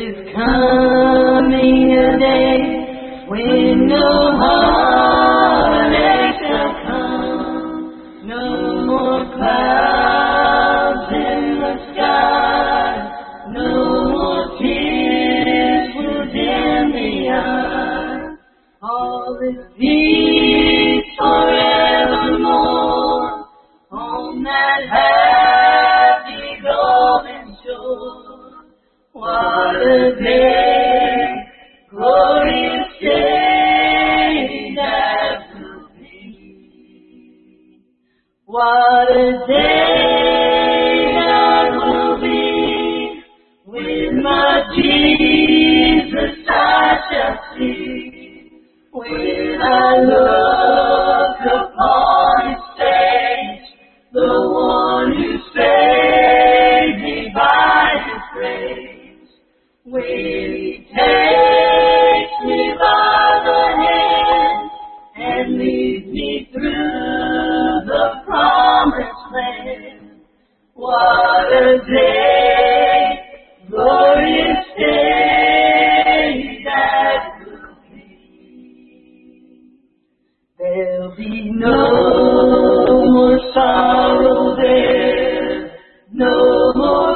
is coming a day when no heartache shall come, no more clouds in the sky, no more tears will dim the eye. All is peace forevermore on that happy golden shore. What a day, glorious day that will be. What a day that will be, with my Jesus I shall see. When I look upon His face, the one who saved me by His grace, when He takes me by the hand and leads me through the promised land. What a day, glorious day that will be. There'll be no more sorrow there, no more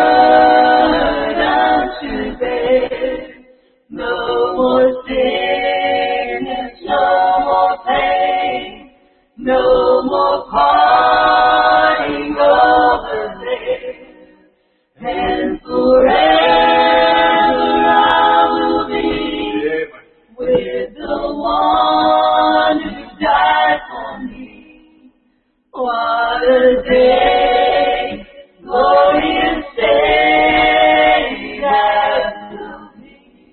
burden to bear, no more sickness, no more pain, no more parting over there, and forever I will be with the one who died for me. What a day, glorious day that will be.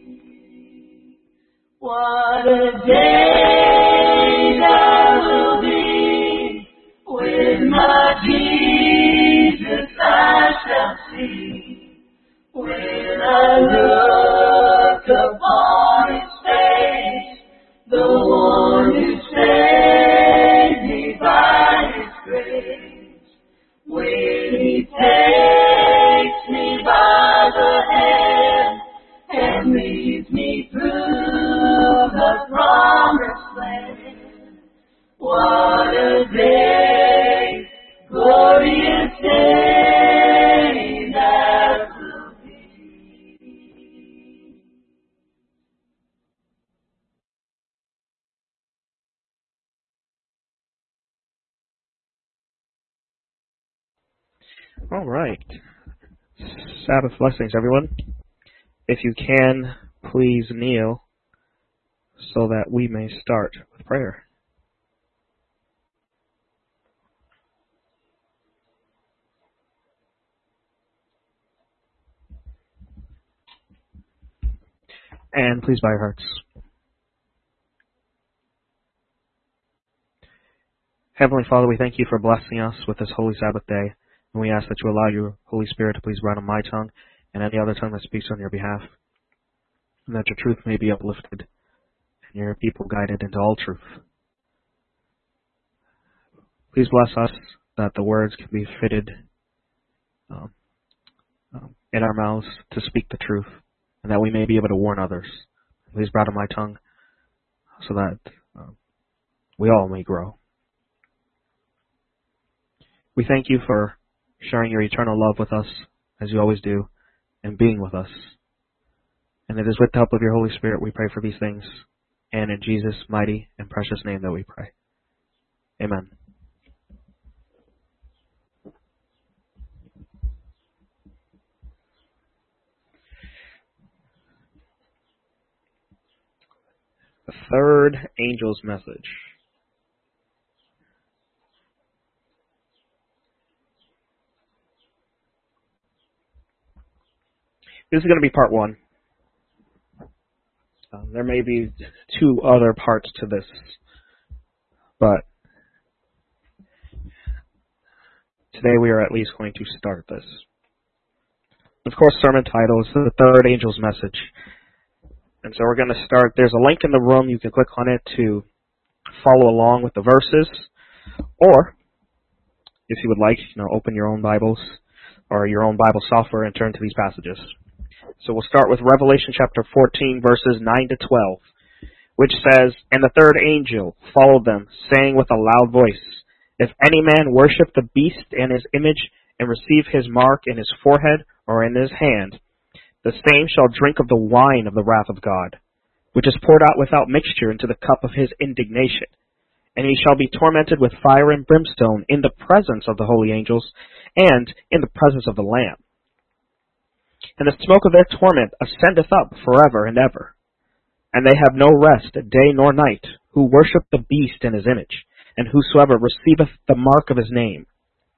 What a day that will be, with my Jesus I shall see. When I look upon His face, the one who saved me by His grace, when He takes me by the hand and leads me through the promised land. What a day, glorious day that will be. All right. Sabbath blessings, everyone. If you can, please kneel so that we may start with prayer. And please bow your hearts. Heavenly Father, we thank you for blessing us with this holy Sabbath day, and we ask that you allow your Holy Spirit to please write on my tongue and any other tongue that speaks on your behalf, and that your truth may be uplifted and your people guided into all truth. Please bless us that the words can be fitted in our mouths to speak the truth, and that we may be able to warn others. Please bridle my tongue so that we all may grow. We thank you for sharing your eternal love with us, as you always do, and being with us. And it is with the help of your Holy Spirit we pray for these things, and in Jesus' mighty and precious name that we pray. Amen. The third angel's message. This is going to be part one. There may be two other parts to this, but today we are at least going to start this. Of course, sermon title is The Third Angel's Message. And so we're going to start. There's a link in the room. You can click on it to follow along with the verses. Or, if you would like, open your own Bibles or your own Bible software and turn to these passages. So we'll start with Revelation chapter 14, verses 9 to 12, which says, "And the third angel followed them, saying with a loud voice, If any man worship the beast and his image, and receive his mark in his forehead or in his hand, the same shall drink of the wine of the wrath of God, which is poured out without mixture into the cup of his indignation. And he shall be tormented with fire and brimstone in the presence of the holy angels and in the presence of the Lamb. And the smoke of their torment ascendeth up forever and ever. And they have no rest day nor night, who worship the beast and his image, and whosoever receiveth the mark of his name.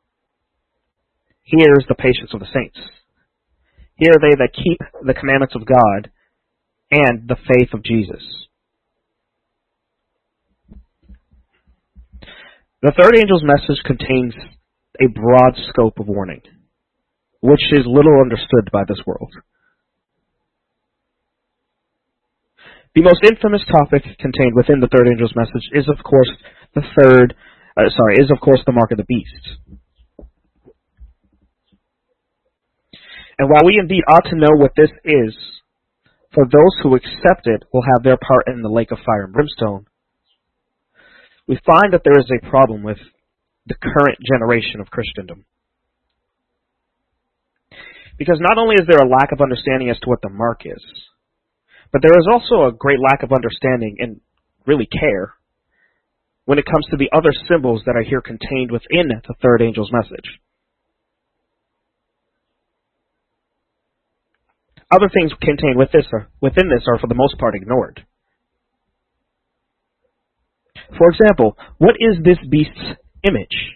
Here is the patience of the saints. Here are they that keep the commandments of God and the faith of Jesus." The third angel's message contains a broad scope of warning, which is little understood by this world. The most infamous topic contained within the third angel's message is, of course, the mark of the beast. And while we indeed ought to know what this is, for those who accept it will have their part in the lake of fire and brimstone, we find that there is a problem with the current generation of Christendom. Because not only is there a lack of understanding as to what the mark is, but there is also a great lack of understanding and really care when it comes to the other symbols that are here contained within the third angel's message. Other things contained within this are for the most part ignored. For example, what is this beast's image?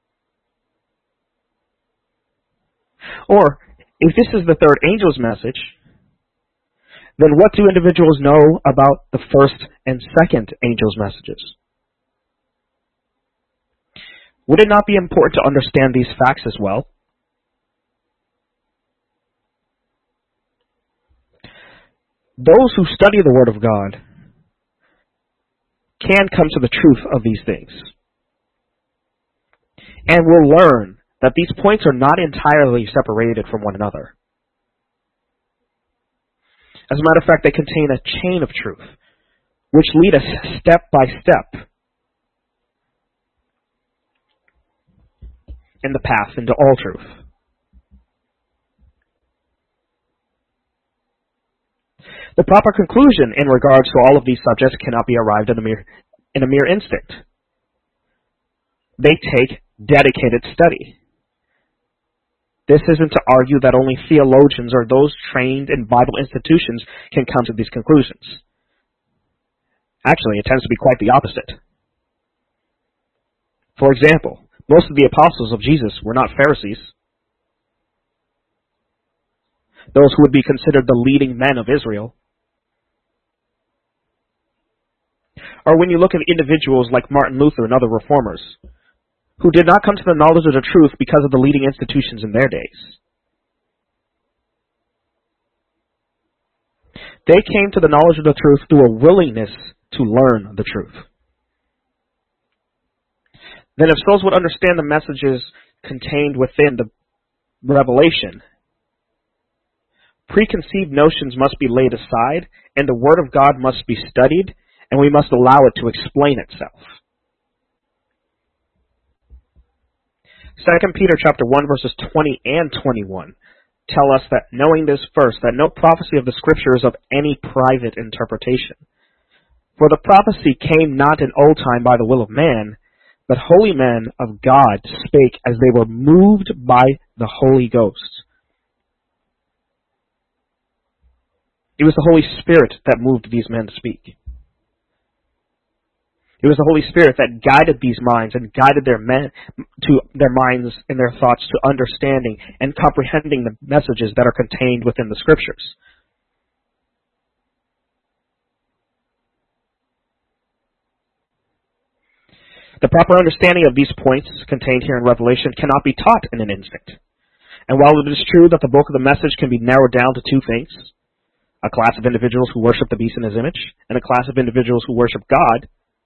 Or, if this is the third angel's message, then what do individuals know about the first and second angel's messages? Would it not be important to understand these facts as well? Those who study the Word of God can come to the truth of these things, and will learn that these points are not entirely separated from one another. As a matter of fact, they contain a chain of truth, which lead us step by step in the path into all truth. The proper conclusion in regards to all of these subjects cannot be arrived at in a mere instant. They take dedicated study. This isn't to argue that only theologians or those trained in Bible institutions can come to these conclusions. Actually, it tends to be quite the opposite. For example, most of the apostles of Jesus were not Pharisees, those who would be considered the leading men of Israel. Or when you look at individuals like Martin Luther and other reformers, who did not come to the knowledge of the truth because of the leading institutions in their days. They came to the knowledge of the truth through a willingness to learn the truth. Then if souls would understand the messages contained within the revelation, preconceived notions must be laid aside, and the Word of God must be studied, and we must allow it to explain itself. 2 Peter chapter 1 verses 20 and 21 tell us that, knowing this first, that no prophecy of the Scripture is of any private interpretation. For the prophecy came not in old time by the will of man, but holy men of God spake as they were moved by the Holy Ghost. It was the Holy Spirit that moved these men to speak. It was the Holy Spirit that guided these minds and guided their minds and their thoughts to understanding and comprehending the messages that are contained within the Scriptures. The proper understanding of these points contained here in Revelation cannot be taught in an instant. And while it is true that the bulk of the message can be narrowed down to two things, a class of individuals who worship the beast in his image, and a class of individuals who worship God,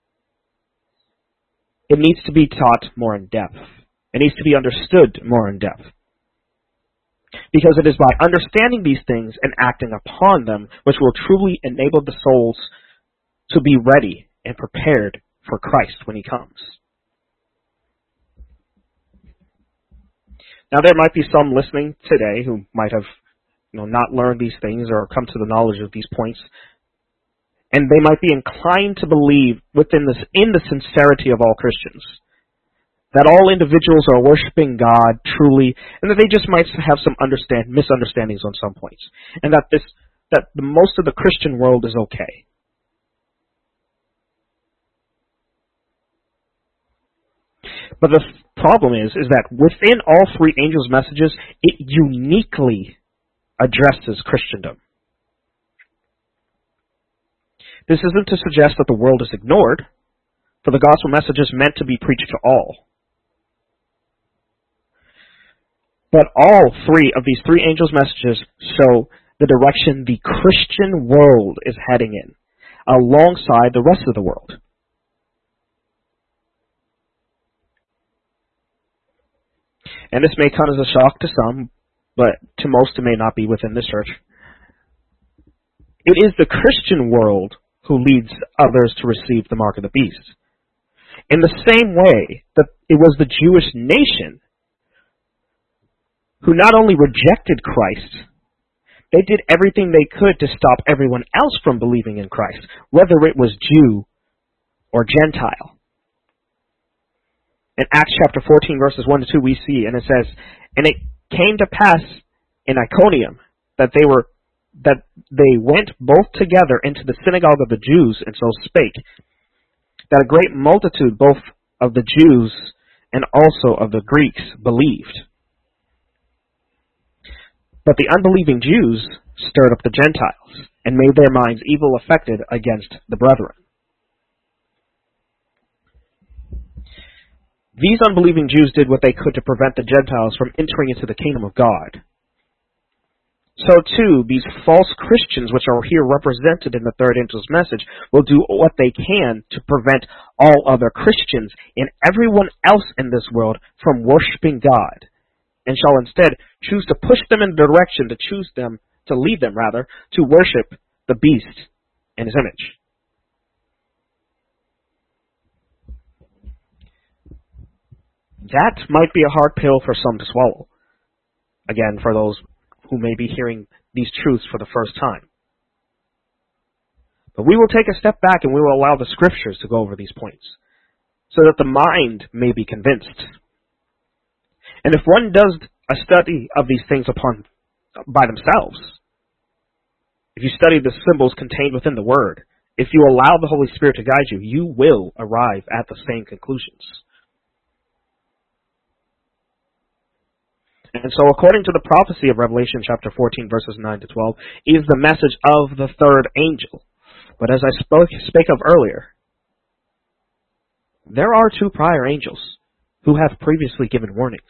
it needs to be taught more in depth. It needs to be understood more in depth. Because it is by understanding these things and acting upon them which will truly enable the souls to be ready and prepared for Christ when he comes. Now there might be some listening today who might have not learned these things or come to the knowledge of these points, and they might be inclined to believe in the sincerity of all Christians, that all individuals are worshiping God truly, and that they just might have some misunderstandings on some points, and that the most of the Christian world is okay. But the problem is that within all three angels' messages, it uniquely addresses Christendom. This isn't to suggest that the world is ignored, for the gospel message is meant to be preached to all. But all three of these three angels' messages show the direction the Christian world is heading in, alongside the rest of the world. And this may come as a shock to some, but to most it may not be within this church. It is the Christian world who leads others to receive the mark of the beast. In the same way that it was the Jewish nation who not only rejected Christ, they did everything they could to stop everyone else from believing in Christ, whether it was Jew or Gentile. In Acts chapter 14, verses 1 to 2, we see, and it says, "And it came to pass in Iconium that they went both together into the synagogue of the Jews, and so spake, that a great multitude both of the Jews and also of the Greeks believed. But the unbelieving Jews stirred up the Gentiles, and made their minds evil affected against the brethren." These unbelieving Jews did what they could to prevent the Gentiles from entering into the kingdom of God. So too, these false Christians, which are here represented in the third angel's message, will do what they can to prevent all other Christians and everyone else in this world from worshiping God, and shall instead choose to push them in the direction to lead them to worship the beast and his image. That might be a hard pill for some to swallow. Again, for those who may be hearing these truths for the first time. But we will take a step back and we will allow the scriptures to go over these points, so that the mind may be convinced. And if one does a study of these things by themselves, if you study the symbols contained within the Word, if you allow the Holy Spirit to guide you, you will arrive at the same conclusions. And so according to the prophecy of Revelation chapter 14, verses 9 to 12, is the message of the third angel. But as I spake of earlier, there are two prior angels who have previously given warnings.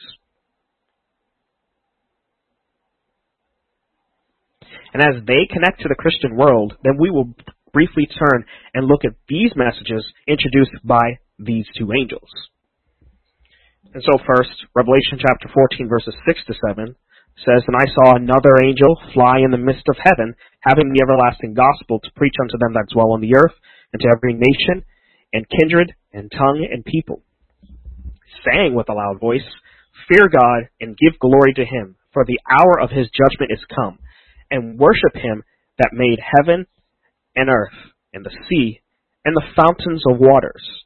And as they connect to the Christian world, then we will briefly turn and look at these messages introduced by these two angels. And so first, Revelation chapter 14, verses 6 to 7 says, "And I saw another angel fly in the midst of heaven, having the everlasting gospel to preach unto them that dwell on the earth, and to every nation, and kindred, and tongue, and people, saying with a loud voice, Fear God, and give glory to him, for the hour of his judgment is come, and worship him that made heaven and earth, and the sea, and the fountains of waters."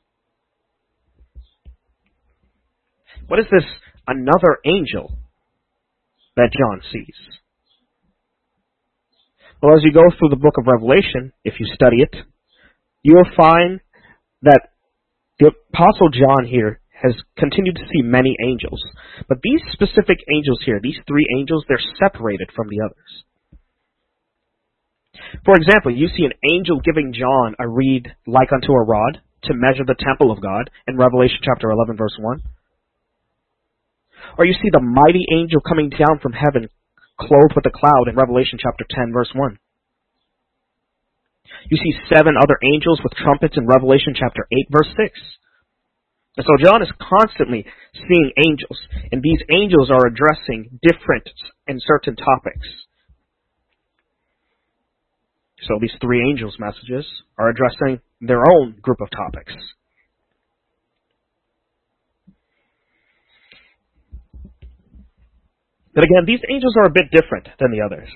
What is this another angel that John sees? Well, as you go through the book of Revelation, if you study it, you will find that the Apostle John here has continued to see many angels. But these specific angels here, these three angels, they're separated from the others. For example, you see an angel giving John a reed like unto a rod to measure the temple of God in Revelation chapter 11, verse 1. Or you see the mighty angel coming down from heaven, clothed with a cloud in Revelation chapter 10, verse 1. You see 7 other angels with trumpets in Revelation chapter 8, verse 6. And so John is constantly seeing angels, and these angels are addressing different and certain topics. So these three angels' messages are addressing their own group of topics. But again, these angels are a bit different than the others.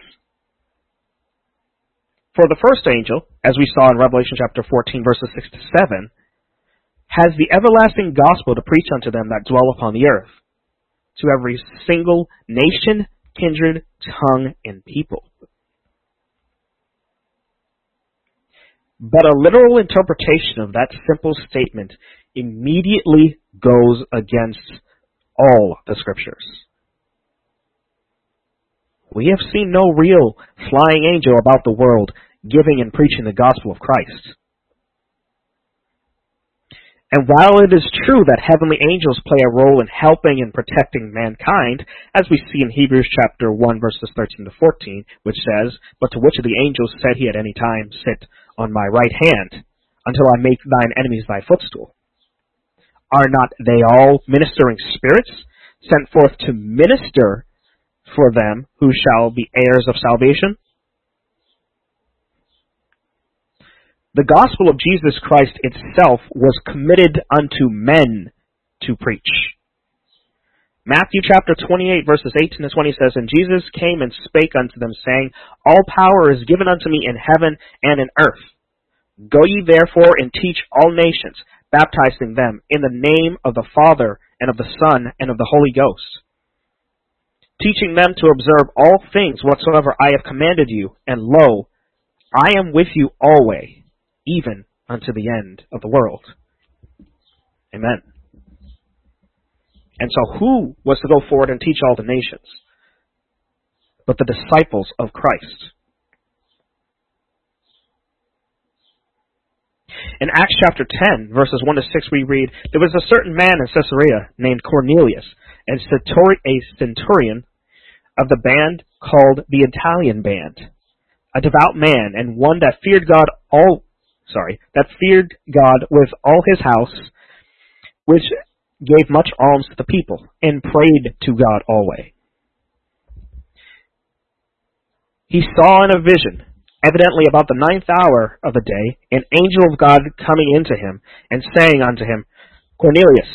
For the first angel, as we saw in Revelation chapter 14, verses 6 to 7, has the everlasting gospel to preach unto them that dwell upon the earth, to every single nation, kindred, tongue, and people. But a literal interpretation of that simple statement immediately goes against all the Scriptures. We have seen no real flying angel about the world giving and preaching the gospel of Christ. And while it is true that heavenly angels play a role in helping and protecting mankind, as we see in Hebrews chapter 1, verses 13 to 14, which says, "But to which of the angels said he at any time, Sit on my right hand, until I make thine enemies thy footstool? Are not they all ministering spirits, sent forth to minister for them who shall be heirs of salvation?" The gospel of Jesus Christ itself was committed unto men to preach. Matthew chapter 28, verses 18 to 20 says, "And Jesus came and spake unto them, saying, All power is given unto me in heaven and in earth. Go ye therefore and teach all nations, baptizing them in the name of the Father and of the Son and of the Holy Ghost, teaching them to observe all things whatsoever I have commanded you. And lo, I am with you always, even unto the end of the world." Amen. And so who was to go forward and teach all the nations but the disciples of Christ? In Acts chapter 10, verses 1 to 6, we read, "There was a certain man in Caesarea named Cornelius, a centurion of the band called the Italian band, a devout man, and one that feared God with all his house, which gave much alms to the people, and prayed to God always. He saw in a vision, evidently about the 9th hour of the day, an angel of God coming into him, and saying unto him, Cornelius.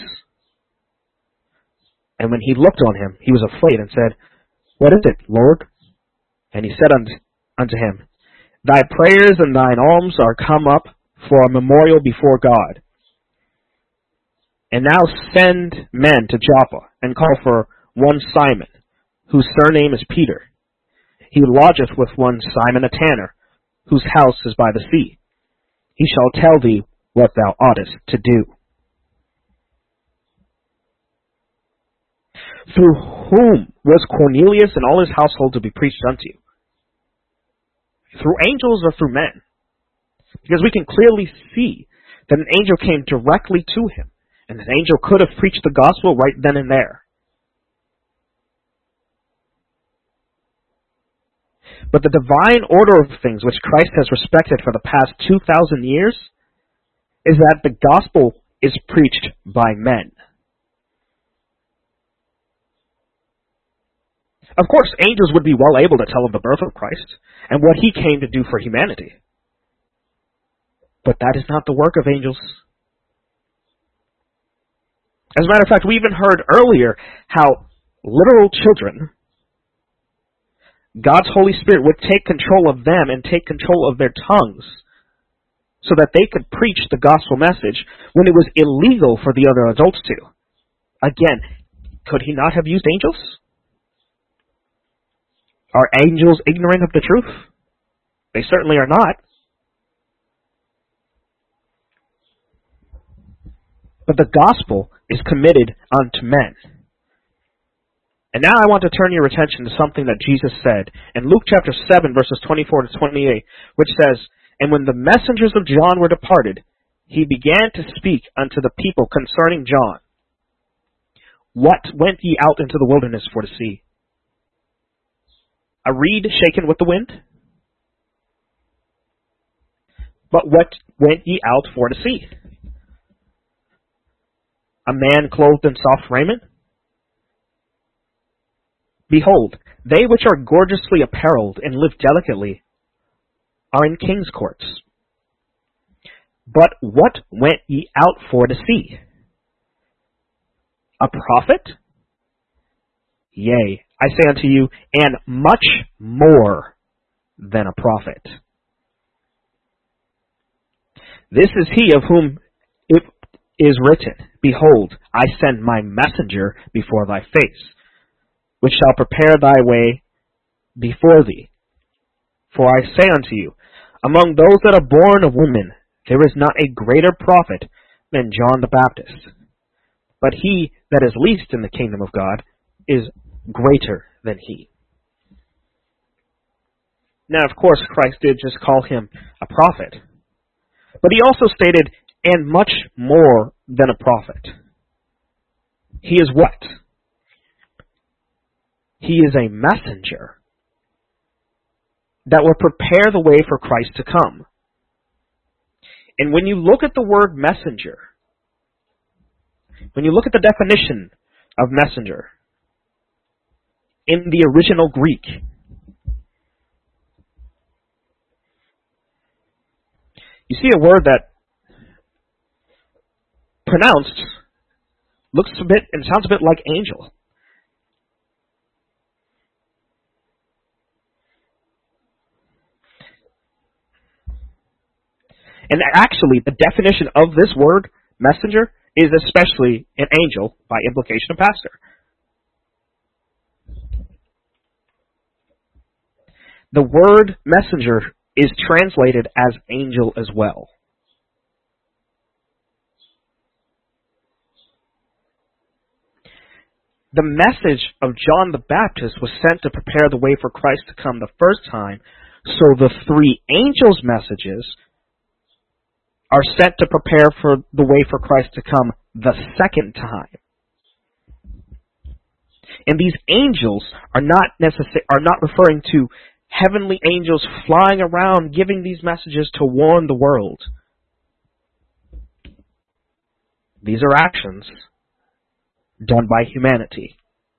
And when he looked on him, he was afraid, and said, What is it, Lord? And he said unto him, Thy prayers and thine alms are come up for a memorial before God. And now send men to Joppa, and call for one Simon, whose surname is Peter. He lodgeth with one Simon a tanner, whose house is by the sea. He shall tell thee what thou oughtest to do. Through whom was Cornelius and all his household to be preached unto? Through angels or through men? Because we can clearly see that an angel came directly to him, and an angel could have preached the gospel right then and there. But the divine order of things which Christ has respected for the past 2,000 years is that the gospel is preached by men. Of course, angels would be well able to tell of the birth of Christ and what he came to do for humanity. But that is not the work of angels. As a matter of fact, we even heard earlier how literal children, God's Holy Spirit would take control of them and take control of their tongues so that they could preach the gospel message when it was illegal for the other adults to. Again, could he not have used angels? Are angels ignorant of the truth? They certainly are not. But the gospel is committed unto men. And now I want to turn your attention to something that Jesus said in Luke chapter 7, verses 24 to 28, which says, And when the messengers of John were departed, he began to speak unto the people concerning John. What went ye out into the wilderness for to see? A reed shaken with the wind? But what went ye out for to see? a man clothed in soft raiment? Behold, they which are gorgeously apparelled and live delicately are in king's courts. But what went ye out for to see? A prophet? Yea, I say unto you, and much more than a prophet. This is he of whom it is written, Behold, I send my messenger before thy face, which shall prepare thy way before thee. For I say unto you, among those that are born of women, there is not a greater prophet than John the Baptist. But he that is least in the kingdom of God is greater than he. Now, of course, Christ did just call him a prophet. But he also stated, and much more than a prophet. He is what? He is a messenger that will prepare the way for Christ to come. And when you look at the word messenger, when you look at the definition of messenger in the original Greek, you see a word that pronounced looks a bit and sounds a bit like angel. And actually, the definition of this word, messenger, is especially an angel, by implication a pastor. The word messenger is translated as angel as well. The message of John the Baptist was sent to prepare the way for Christ to come the first time, so the three angels' messages are sent to prepare for the way for Christ to come the second time. And these angels are not referring to heavenly angels flying around giving these messages to warn the world. These are actions done by humanity.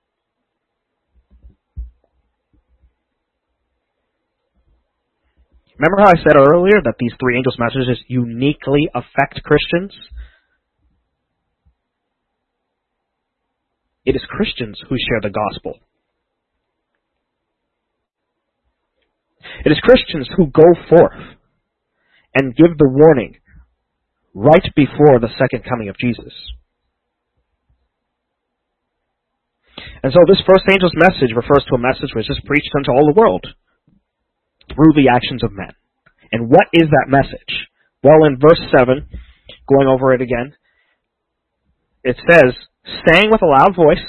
Remember how I said earlier that these three angels' messages uniquely affect Christians? It is Christians who share the gospel. It is Christians who go forth and give the warning right before the second coming of Jesus. And so this first angel's message refers to a message which is preached unto all the world through the actions of men. And what is that message? Well, in verse 7, going over it again, it says, saying with a loud voice,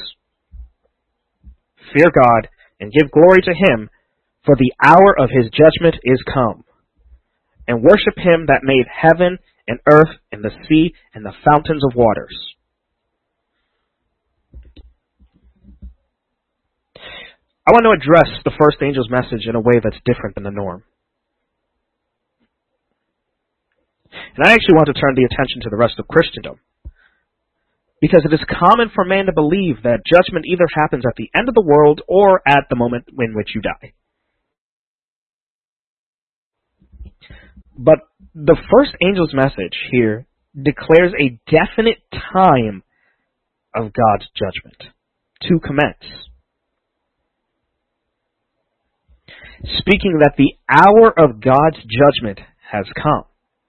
Fear God, and give glory to him, for the hour of his judgment is come. And worship him that made heaven and earth and the sea and the fountains of waters. I want to address the first angel's message in a way that's different than the norm. And I actually want to turn the attention to the rest of Christendom. Because it is common for man to believe that judgment either happens at the end of the world or at the moment in which you die. But the first angel's message here declares a definite time of God's judgment to commence. Speaking that the hour of God's judgment has come.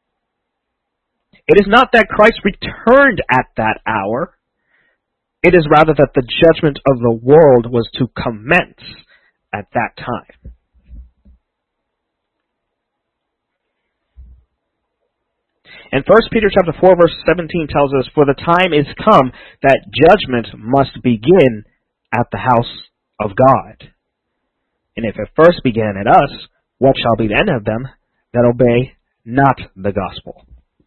It is not that Christ returned at that hour. It is rather that the judgment of the world was to commence at that time. And 1 Peter chapter 4, verse 17 tells us, For the time is come that judgment must begin at the house of God. And if it first began at us, what shall be the end of them that obey not the gospel?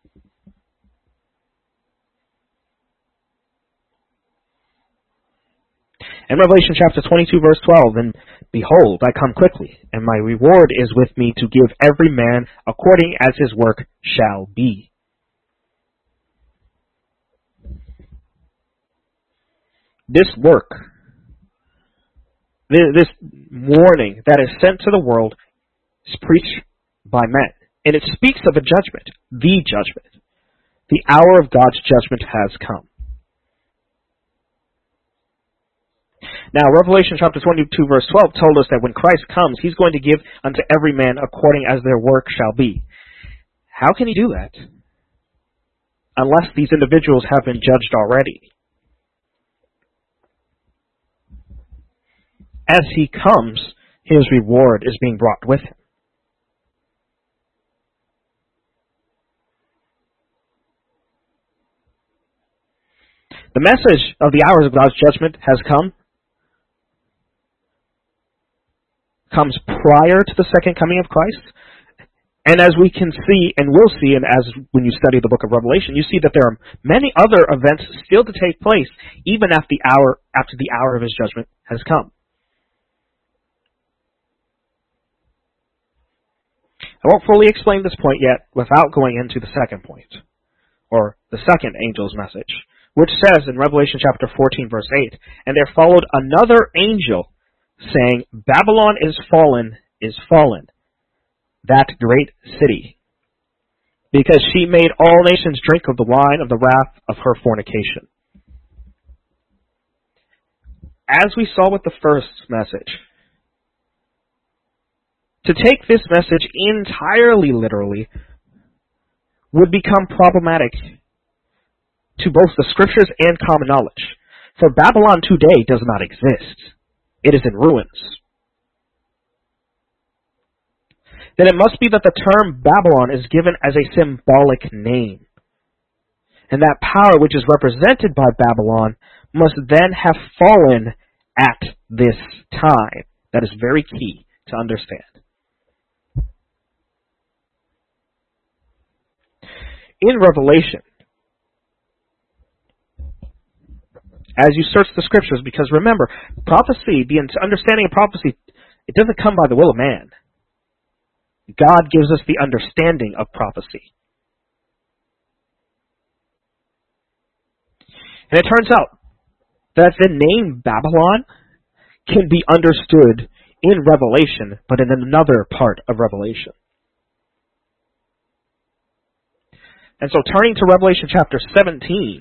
In Revelation chapter 22, verse 12, And behold, I come quickly, and my reward is with me to give every man according as his work shall be. This work, this warning that is sent to the world, is preached by men. And it speaks of a judgment, the judgment. The hour of God's judgment has come. Now, Revelation chapter 22, verse 12 told us that when Christ comes, He's going to give unto every man according as their work shall be. How can He do that? Unless these individuals have been judged already. As He comes, His reward is being brought with Him. The message of the hours of God's judgment has comes prior to the second coming of Christ. And as we can see, and will see, and as when you study the book of Revelation, you see that there are many other events still to take place, even after the hour of His judgment has come. I won't fully explain this point yet without going into the second point, or the second angel's message, which says in Revelation chapter 14, verse 8, "And there followed another angel, saying, Babylon is fallen, that great city, because she made all nations drink of the wine of the wrath of her fornication." As we saw with the first message, to take this message entirely literally would become problematic to both the Scriptures and common knowledge. For Babylon today does not exist. It is in ruins. Then it must be that the term Babylon is given as a symbolic name. And that power which is represented by Babylon must then have fallen at this time. That is very key to understand. In Revelation, as you search the Scriptures, because remember, prophecy, the understanding of prophecy, it doesn't come by the will of man. God gives us the understanding of prophecy. And it turns out that the name Babylon can be understood in Revelation, but in another part of Revelation. And so turning to Revelation chapter 17,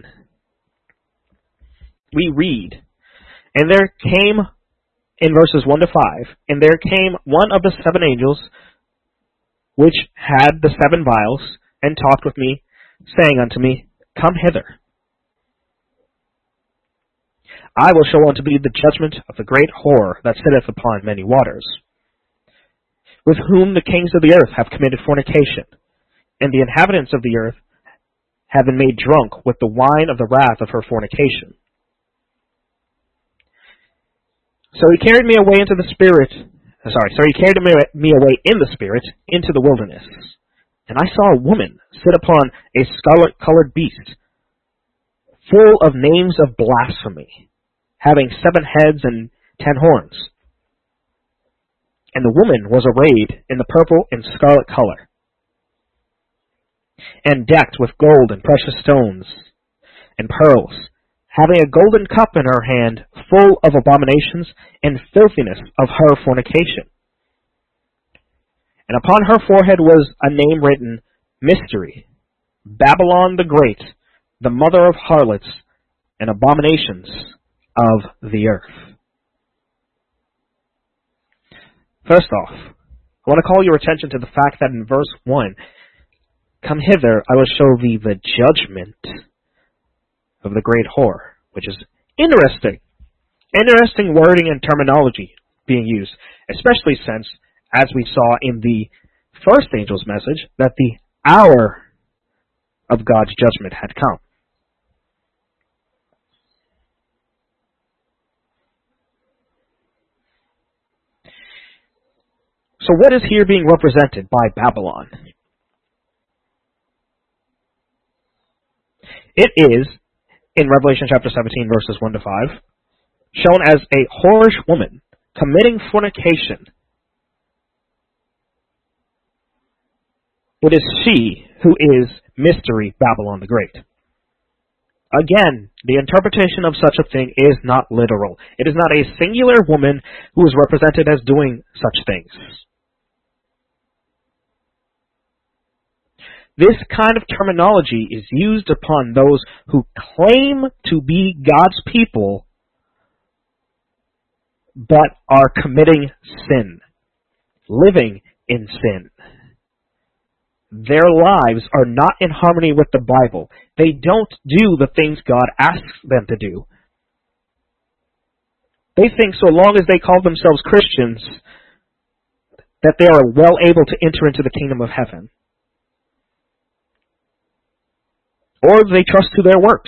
we read, "And there came," in verses 1 to 5, "And there came one of the seven angels, which had the seven vials, and talked with me, saying unto me, Come hither. I will show unto thee the judgment of the great whore that sitteth upon many waters, with whom the kings of the earth have committed fornication, and the inhabitants of the earth have been made drunk with the wine of the wrath of her fornication. So he carried me away into the spirit. So he carried me away in the spirit into the wilderness, and I saw a woman sit upon a scarlet-colored beast, full of names of blasphemy, having 7 heads and 10 horns. And the woman was arrayed in the purple and scarlet color, and decked with gold and precious stones and pearls, having a golden cup in her hand, full of abominations and filthiness of her fornication. And upon her forehead was a name written, Mystery, Babylon the Great, the mother of harlots and abominations of the earth." First off, I want to call your attention to the fact that in verse 1, "Come hither, I will show thee the judgment of the great whore," which is interesting. Interesting wording and terminology being used, especially since, as we saw in the first angel's message, that the hour of God's judgment had come. So what is here being represented by Babylon? It is, in Revelation chapter 17, verses 1 to 5, shown as a whorish woman committing fornication. It is she who is Mystery Babylon the Great. Again, the interpretation of such a thing is not literal. It is not a singular woman who is represented as doing such things. This kind of terminology is used upon those who claim to be God's people but are committing sin, living in sin. Their lives are not in harmony with the Bible. They don't do the things God asks them to do. They think so long as they call themselves Christians that they are well able to enter into the kingdom of heaven. Or they trust to their works.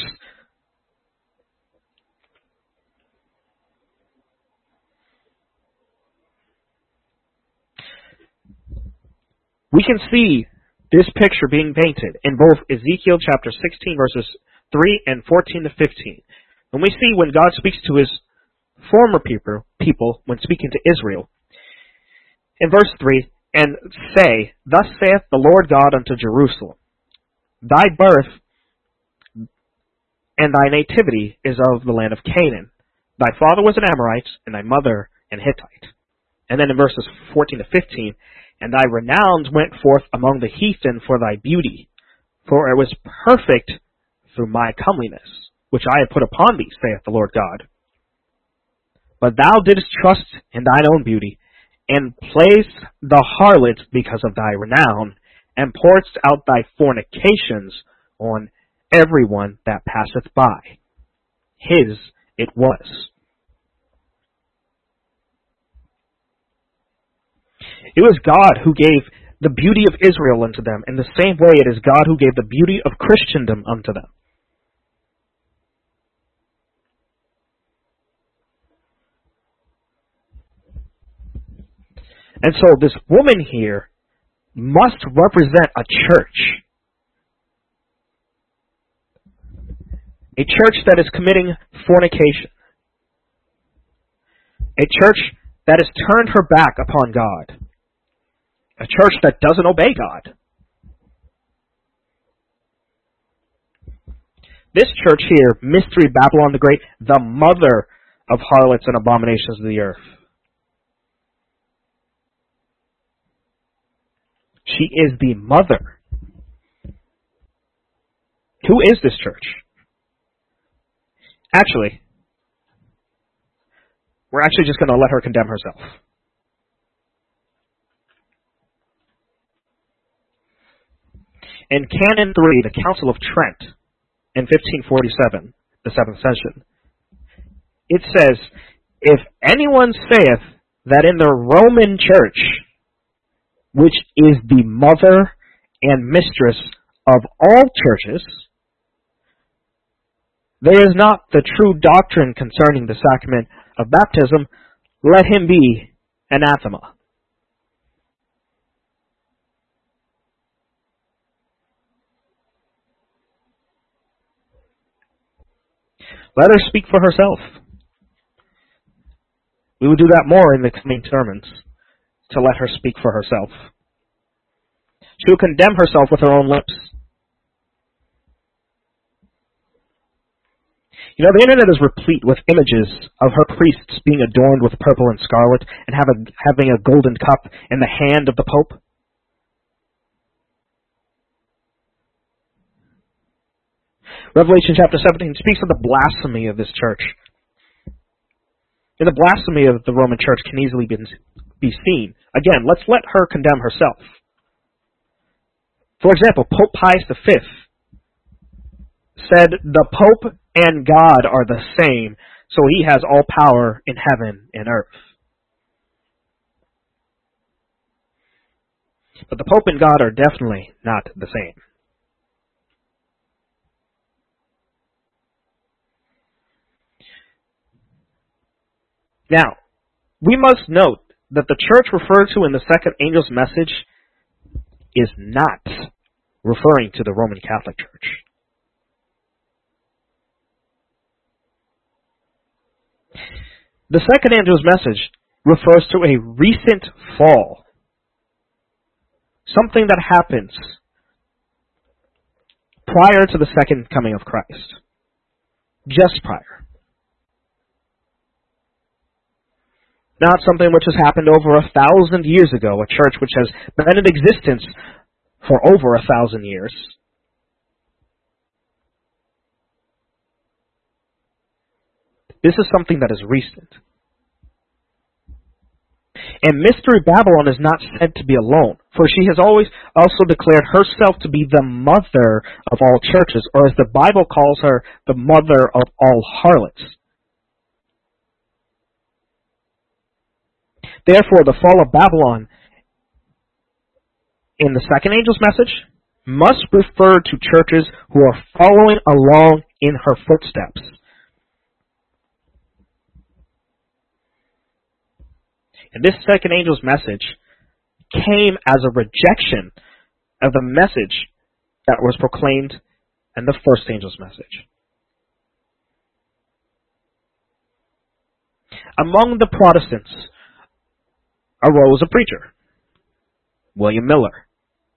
We can see this picture being painted in both Ezekiel chapter 16 verses 3 and 14 to 15. And we see when God speaks to his former people when speaking to Israel. In verse 3, and say, Thus saith the Lord God unto Jerusalem, Thy birth and thy nativity is of the land of Canaan. Thy father was an Amorite, and thy mother an Hittite. And then in verses 14 to 15, And thy renown went forth among the heathen for thy beauty, for it was perfect through my comeliness, which I have put upon thee, saith the Lord God. But thou didst trust in thine own beauty, and placed the harlot because of thy renown, and pouredst out thy fornications on everyone that passeth by. His it was. It was God who gave the beauty of Israel unto them, in the same way it is God who gave the beauty of Christendom unto them. And so this woman here must represent a church. A church that is committing fornication. A church that has turned her back upon God. A church that doesn't obey God. This church here, Mystery Babylon the Great, the mother of harlots and abominations of the earth. She is the mother. Who is this church? Actually, we're actually just going to let her condemn herself. In Canon 3, the Council of Trent, in 1547, the 7th session, it says, If anyone saith that in the Roman Church, which is the mother and mistress of all churches, there is not the true doctrine concerning the sacrament of baptism, let him be anathema. Let her speak for herself. We will do that more in the coming sermons, to let her speak for herself. She will condemn herself with her own lips. You know, the internet is replete with images of her priests being adorned with purple and scarlet and having a golden cup in the hand of the Pope. Revelation chapter 17 speaks of the blasphemy of this church. And the blasphemy of the Roman Church can easily be seen. Again, let's let her condemn herself. For example, Pope Pius V said, The Pope and God are the same, so he has all power in heaven and earth. But the Pope and God are definitely not the same. Now, we must note that the church referred to in the second angel's message is not referring to the Roman Catholic Church. The second angel's message refers to a recent fall. Something that happens prior to the second coming of Christ. just prior. Not something which has happened over 1,000 years ago, a church which has been in existence for over 1,000 years. This is something that is recent. And Mystery Babylon is not said to be alone, for she has always also declared herself to be the mother of all churches, or as the Bible calls her, the mother of all harlots. Therefore, the fall of Babylon in the second angel's message must refer to churches who are following along in her footsteps. And this second angel's message came as a rejection of the message that was proclaimed in the first angel's message. Among the Protestants arose a preacher, William Miller,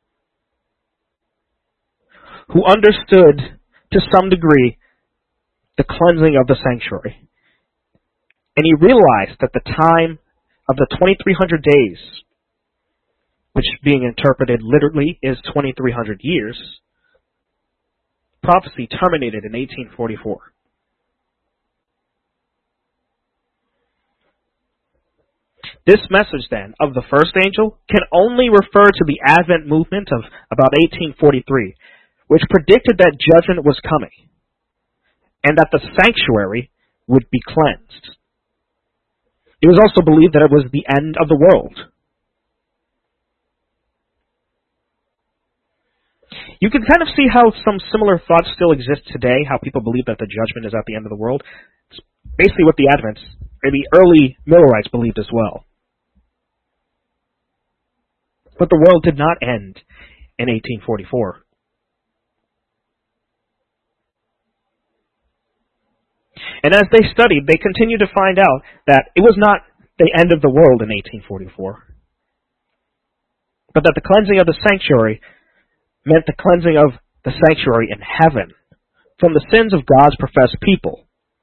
who understood to some degree the cleansing of the sanctuary. And he realized that the time of the 2300 days, which being interpreted literally is 2300 years, prophecy terminated in 1844. This message, then, of the first angel can only refer to the Advent movement of about 1843, which predicted that judgment was coming, and that the sanctuary would be cleansed. It was also believed that it was the end of the world. You can kind of see how some similar thoughts still exist today, how people believe that the judgment is at the end of the world. It's basically what the Advents, or the early Millerites, believed as well. But the world did not end in 1844. And as they studied, they continued to find out that it was not the end of the world in 1844, but that the cleansing of the sanctuary meant the cleansing of the sanctuary in heaven from the sins of God's professed people.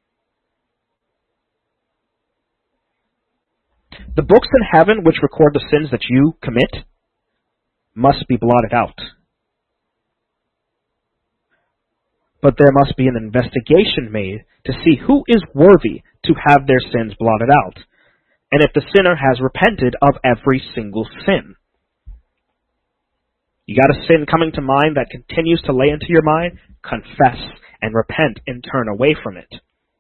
The books in heaven which record the sins that you commit must be blotted out. But there must be an investigation made to see who is worthy to have their sins blotted out, and if the sinner has repented of every single sin. You got a sin coming to mind that continues to lay into your mind? Confess and repent and turn away from it.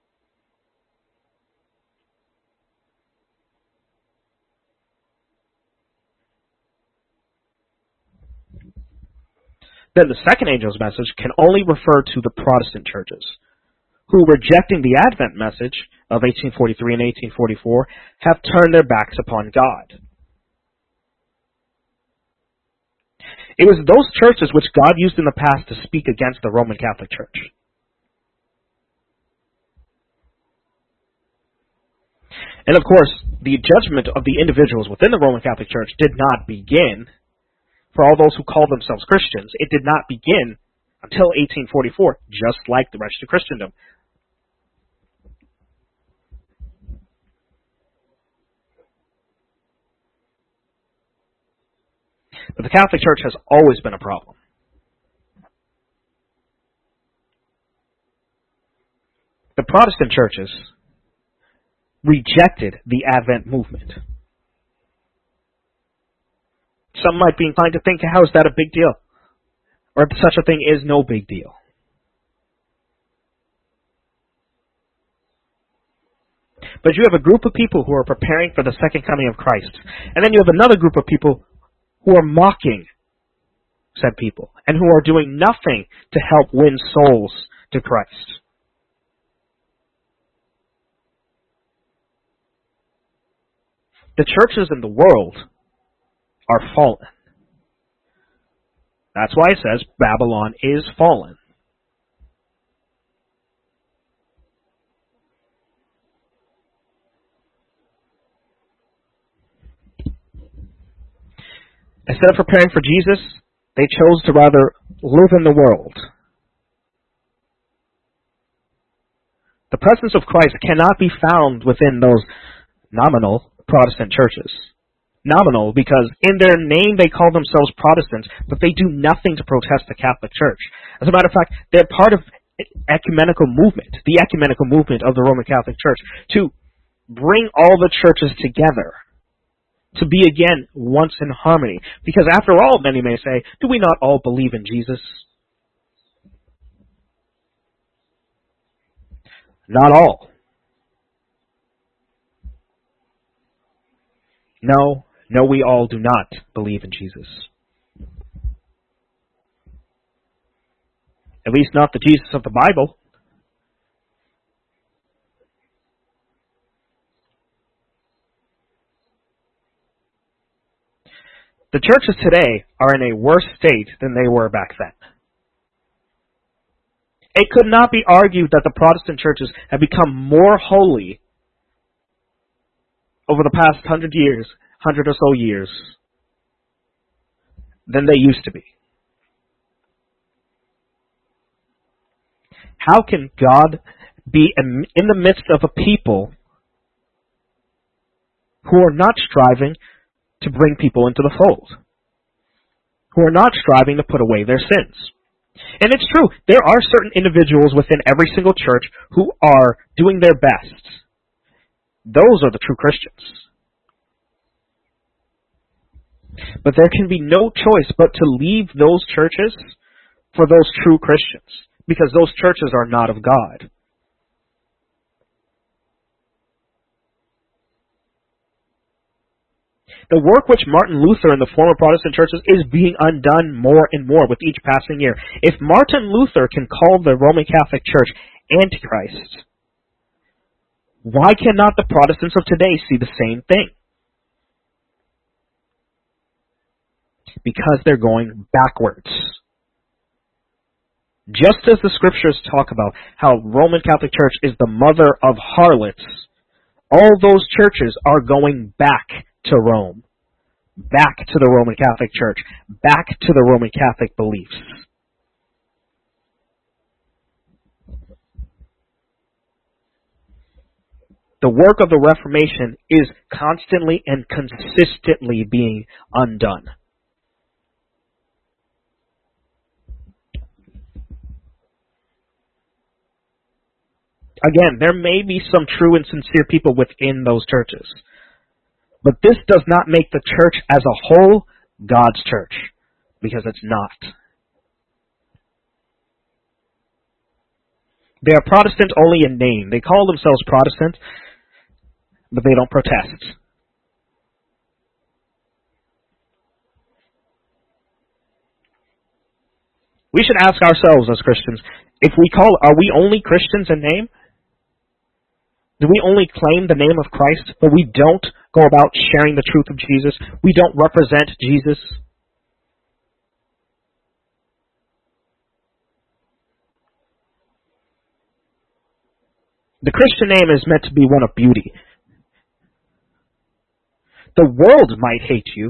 Then the second angel's message can only refer to the Protestant churches, who, rejecting the Advent message of 1843 and 1844, have turned their backs upon God. It was those churches which God used in the past to speak against the Roman Catholic Church. And of course, the judgment of the individuals within the Roman Catholic Church did not begin. For all those who call themselves Christians, it did not begin until 1844, just like the rest of Christendom. But the Catholic Church has always been a problem. The Protestant churches rejected the Advent movement. Some might be inclined to think, how is that a big deal? Or such a thing is no big deal. But you have a group of people who are preparing for the second coming of Christ. And then you have another group of people who are mocking said people, and who are doing nothing to help win souls to Christ. The churches in the world are fallen. That's why it says Babylon is fallen. Instead of preparing for Jesus, they chose to rather live in the world. The presence of Christ cannot be found within those nominal Protestant churches. Nominal because in their name they call themselves Protestants, but they do nothing to protest the Catholic Church. As a matter of fact, they're part of the ecumenical movement of the Roman Catholic Church, to bring all the churches together, to be again once in harmony. Because after all, many may say, do we not all believe in Jesus? Not all. No, we all do not believe in Jesus. At least not the Jesus of the Bible. The churches today are in a worse state than they were back then. It could not be argued that the Protestant churches have become more holy over the past 100 or so years, than they used to be. How can God be in the midst of a people who are not striving to bring people into the fold, who are not striving to put away their sins? And it's true, there are certain individuals within every single church who are doing their best. Those are the true Christians. But there can be no choice but to leave those churches for those true Christians, because those churches are not of God. The work which Martin Luther and the former Protestant churches is being undone more and more with each passing year. If Martin Luther can call the Roman Catholic Church Antichrist, why cannot the Protestants of today see the same thing? Because they're going backwards. Just as the scriptures talk about how Roman Catholic Church is the mother of harlots, all those churches are going back to Rome, back to the Roman Catholic Church, back to the Roman Catholic beliefs. The work of the Reformation is constantly and consistently being undone. Again, there may be some true and sincere people within those churches, but this does not make the church as a whole God's church, because it's not. They are Protestant only in name. They call themselves Protestant, but they don't protest. We should ask ourselves as Christians, are we only Christians in name? Do we only claim the name of Christ, but we don't go about sharing the truth of Jesus? We don't represent Jesus? The Christian name is meant to be one of beauty. The world might hate you,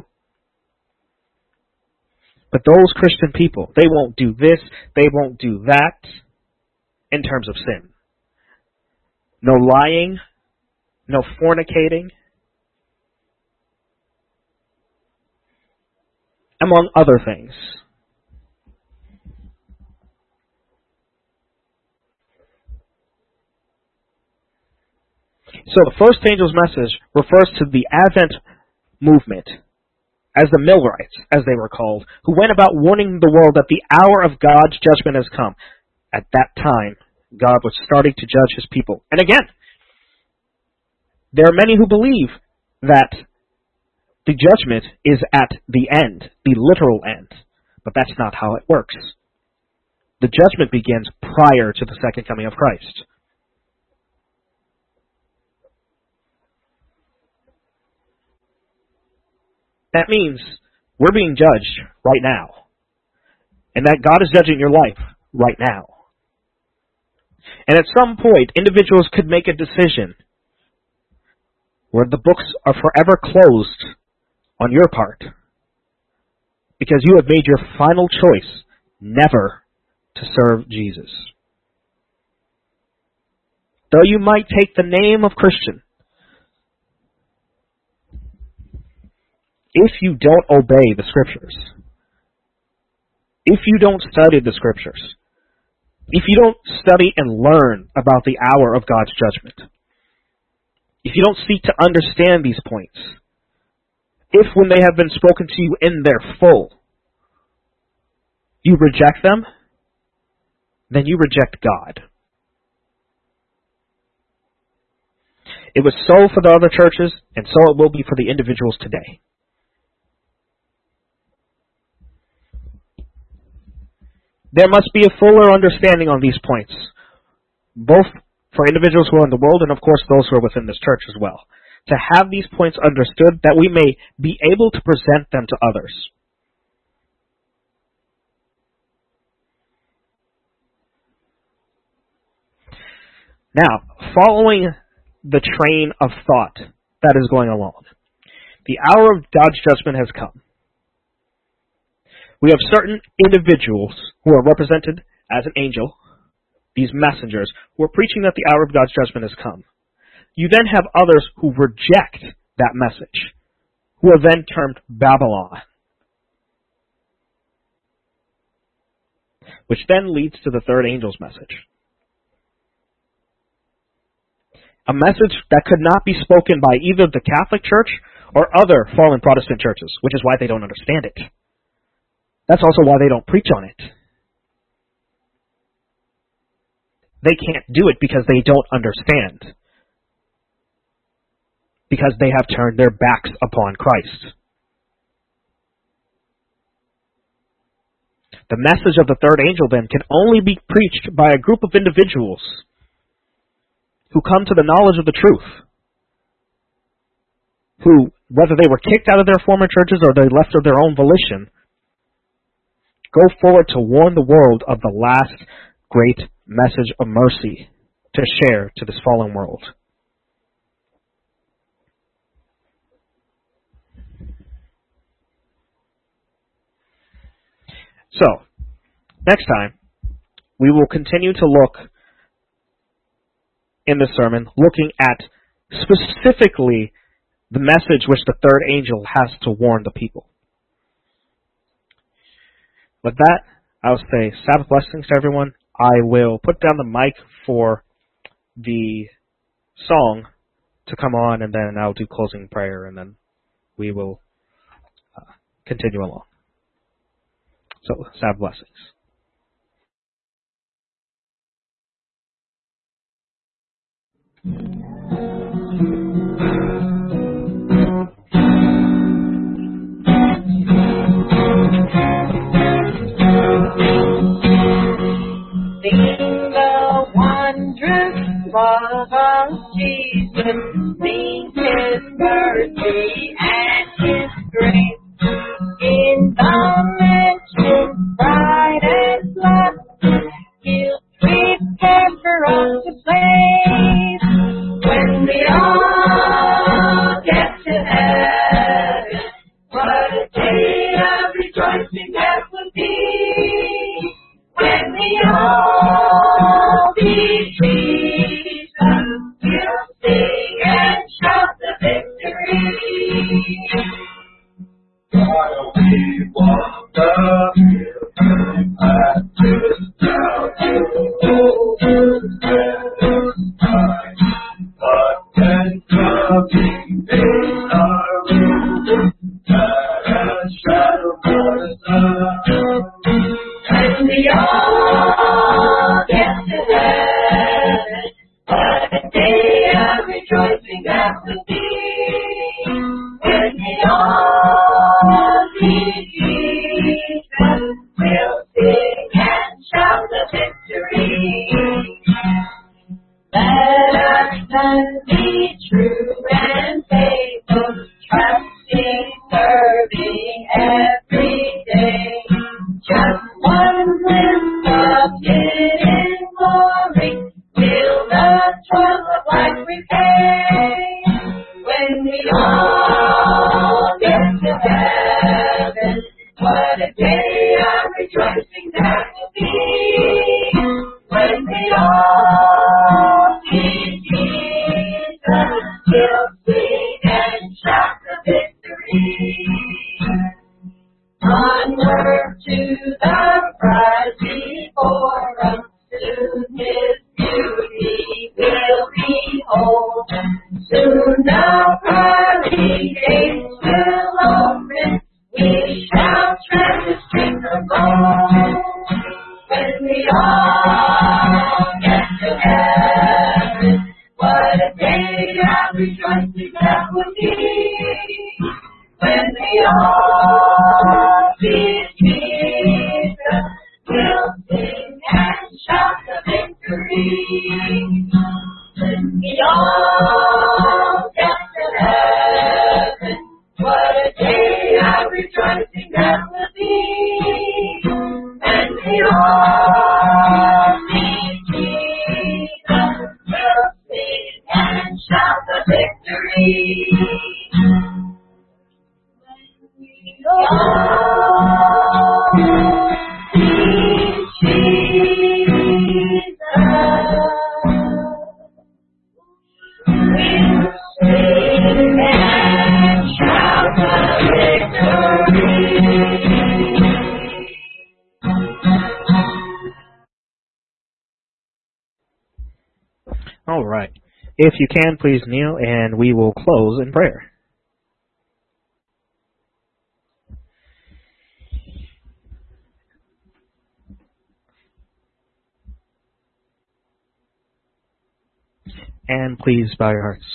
but those Christian people, they won't do this, they won't do that in terms of sin. No lying, no fornicating, among other things. So the first angel's message refers to the Advent movement as the Millerites, as they were called, who went about warning the world that the hour of God's judgment has come. At that time, God was starting to judge his people. And again, there are many who believe that the judgment is at the end, the literal end. But that's not how it works. The judgment begins prior to the second coming of Christ. That means we're being judged right now. And that God is judging your life right now. And at some point, individuals could make a decision where the books are forever closed on your part because you have made your final choice never to serve Jesus. though you might take the name of Christian, if you don't obey the Scriptures, if you don't study the Scriptures, if you don't study and learn about the hour of God's judgment, if you don't seek to understand these points, if when they have been spoken to you in their full, you reject them, then you reject God. It was so for the other churches, and so it will be for the individuals today. There must be a fuller understanding on these points, both for individuals who are in the world and, of course, those who are within this church as well, to have these points understood that we may be able to present them to others. Now, following the train of thought that is going along, the hour of God's judgment has come. We have certain individuals who are represented as an angel, these messengers, who are preaching that the hour of God's judgment has come. You then have others who reject that message, who are then termed Babylon, which then leads to the third angel's message. A message that could not be spoken by either the Catholic Church or other fallen Protestant churches, which is why they don't understand it. That's also why they don't preach on it. They can't do it because they don't understand. Because they have turned their backs upon Christ. The message of the third angel, then, can only be preached by a group of individuals who come to the knowledge of the truth, who, whether they were kicked out of their former churches or they left of their own volition, go forward to warn the world of the last great message of mercy to share to this fallen world. So, next time, we will continue to look in the sermon, looking at specifically the message which the third angel has to warn the people. With that, I'll say Sabbath blessings to everyone. I will put down the mic for the song to come on, and then I'll do closing prayer, and then we will continue along. So, Sabbath blessings. Sing the wondrous love of Jesus, sing His mercy and His grace. In the mansion bright and blessed, He'll prepare for us a place. When we all get to heaven, what a day of rejoicing that will be. When we all see Jesus, we'll sing and shout the victory. While we walk the hill, at this down to heaven's high, but then coming in our room, that a shadow for the sun. When we all get to heaven, what a day of rejoicing that will be. When we all see Jesus, we'll sing and shout the victory. Let us then be true and faithful, trusting, serving every day. Just one glimpse of hidden glory will the toil of life repay. When we all get to heaven, what a day of rejoicing that will be. When we all see to the prize before us. Soon His beauty will behold. Soon the pearly gates will open. We shall tread the streets of gold. When we all get to heaven, what a day of rejoicing that will be. When we all see Jesus, we'll sing and shout the victory. When we all get to heaven, what a day of rejoicing that will be. When we all see Jesus, we'll sing and shout the victory. All right. If you can, please kneel, and we will close in prayer. And please bow your hearts.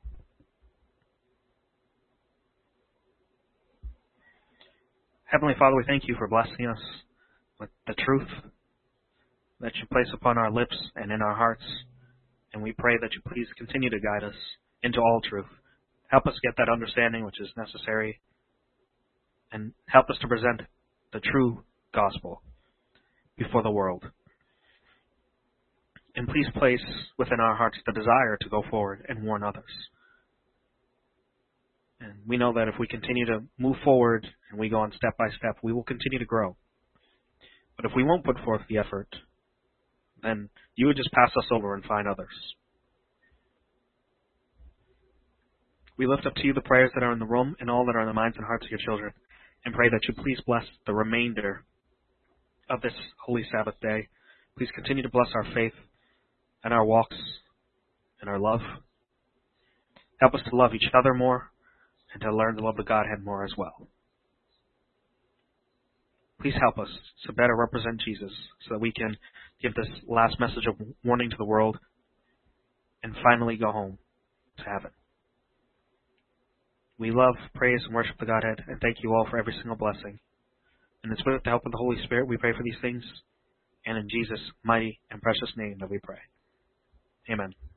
Heavenly Father, we thank you for blessing us with the truth that you place upon our lips and in our hearts. And we pray that you please continue to guide us into all truth. Help us get that understanding which is necessary, and help us to present the true gospel before the world. And please place within our hearts the desire to go forward and warn others. And we know that if we continue to move forward and we go on step by step, we will continue to grow. But if we won't put forth the effort, then you would just pass us over and find others. We lift up to you the prayers that are in the room and all that are in the minds and hearts of your children, and pray that you please bless the remainder of this Holy Sabbath day. Please continue to bless our faith and our walks and our love. Help us to love each other more and to learn to love the Godhead more as well. Please help us to better represent Jesus so that we can give this last message of warning to the world and finally go home to heaven. We love, praise, and worship the Godhead, and thank you all for every single blessing. And it's with the help of the Holy Spirit we pray for these things, and in Jesus' mighty and precious name that we pray. Amen.